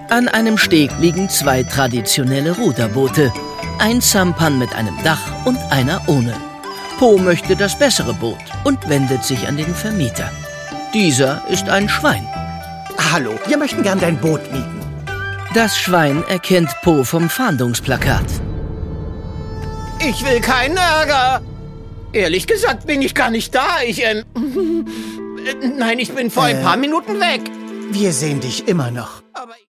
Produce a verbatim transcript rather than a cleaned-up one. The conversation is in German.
An einem Steg liegen zwei traditionelle Ruderboote. Ein Sampan mit einem Dach und einer ohne. Po möchte das bessere Boot und wendet sich an den Vermieter. Dieser ist ein Schwein. Hallo, wir möchten gern dein Boot mieten. Das Schwein erkennt Po vom Fahndungsplakat. Ich will keinen Ärger. Ehrlich gesagt bin ich gar nicht da. Ich, ähm... Nein, ich bin vor Äh, ein paar Minuten weg. Wir sehen dich immer noch. Aber